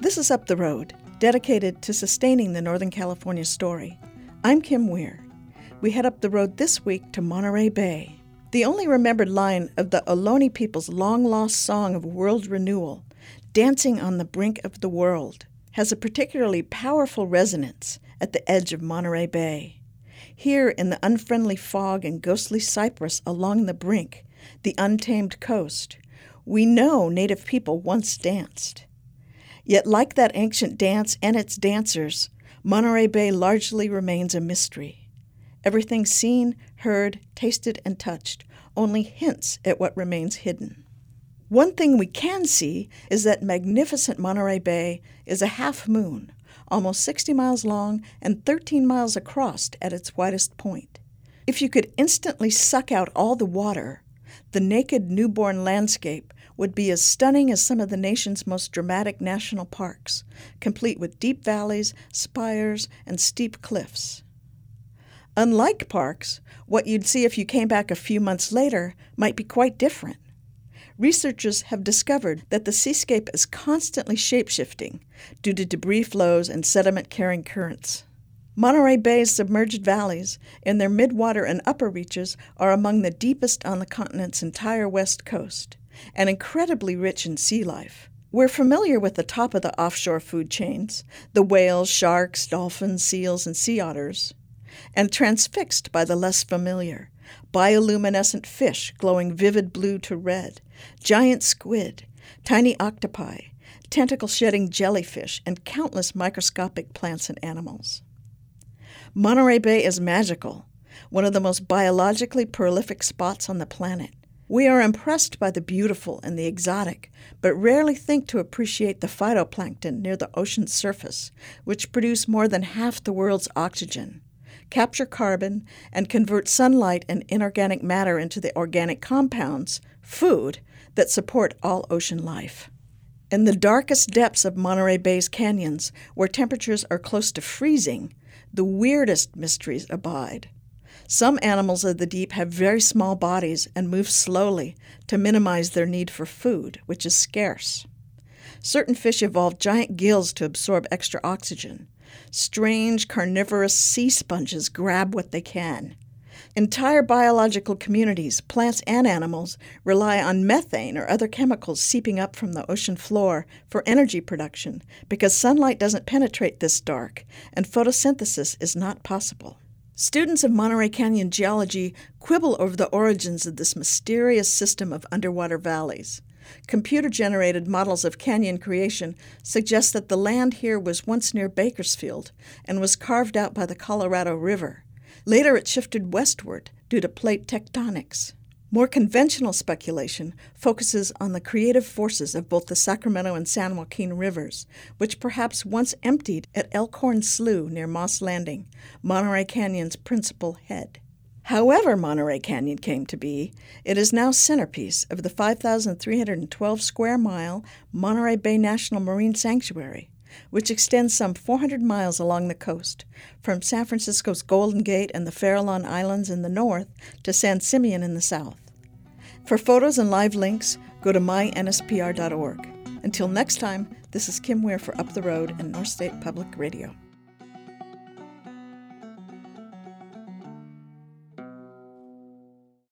This is Up the Road, dedicated to sustaining the Northern California story. I'm Kim Weir. We head up the road this week to Monterey Bay. The only remembered line of the Ohlone people's long-lost song of world renewal, Dancing on the Brink of the World, has a particularly powerful resonance at the edge of Monterey Bay. Here in the unfriendly fog and ghostly cypress along the brink, the untamed coast, we know Native people once danced. Yet like that ancient dance and its dancers, Monterey Bay largely remains a mystery. Everything seen, heard, tasted, and touched only hints at what remains hidden. One thing we can see is that magnificent Monterey Bay is a half moon, almost 60 miles long and 13 miles across at its widest point. If you could instantly suck out all the water, the naked newborn landscape would be as stunning as some of the nation's most dramatic national parks, complete with deep valleys, spires, and steep cliffs. Unlike parks, what you'd see if you came back a few months later might be quite different. Researchers have discovered that the seascape is constantly shape-shifting due to debris flows and sediment-carrying currents. Monterey Bay's submerged valleys, in their midwater and upper reaches, are among the deepest on the continent's entire west coast, and incredibly rich in sea life. We're familiar with the top of the offshore food chains, the whales, sharks, dolphins, seals, and sea otters, and transfixed by the less familiar, bioluminescent fish glowing vivid blue to red, giant squid, tiny octopi, tentacle-shedding jellyfish, and countless microscopic plants and animals. Monterey Bay is magical, one of the most biologically prolific spots on the planet. We are impressed by the beautiful and the exotic, but rarely think to appreciate the phytoplankton near the ocean's surface, which produce more than half the world's oxygen, capture carbon, and convert sunlight and inorganic matter into the organic compounds, food, that support all ocean life. In the darkest depths of Monterey Bay's canyons, where temperatures are close to freezing, the weirdest mysteries abide. Some animals of the deep have very small bodies and move slowly to minimize their need for food, which is scarce. Certain fish evolve giant gills to absorb extra oxygen. Strange carnivorous sea sponges grab what they can. Entire biological communities, plants and animals, rely on methane or other chemicals seeping up from the ocean floor for energy production because sunlight doesn't penetrate this dark and photosynthesis is not possible. Students of Monterey Canyon geology quibble over the origins of this mysterious system of underwater valleys. Computer-generated models of canyon creation suggest that the land here was once near Bakersfield and was carved out by the Colorado River. Later it shifted westward due to plate tectonics. More conventional speculation focuses on the creative forces of both the Sacramento and San Joaquin rivers, which perhaps once emptied at Elkhorn Slough near Moss Landing, Monterey Canyon's principal head. However Monterey Canyon came to be, it is now centerpiece of the 5,312 square mile Monterey Bay National Marine Sanctuary, which extends some 400 miles along the coast, from San Francisco's Golden Gate and the Farallon Islands in the north to San Simeon in the south. For photos and live links, go to mynspr.org. Until next time, this is Kim Weir for Up the Road and North State Public Radio.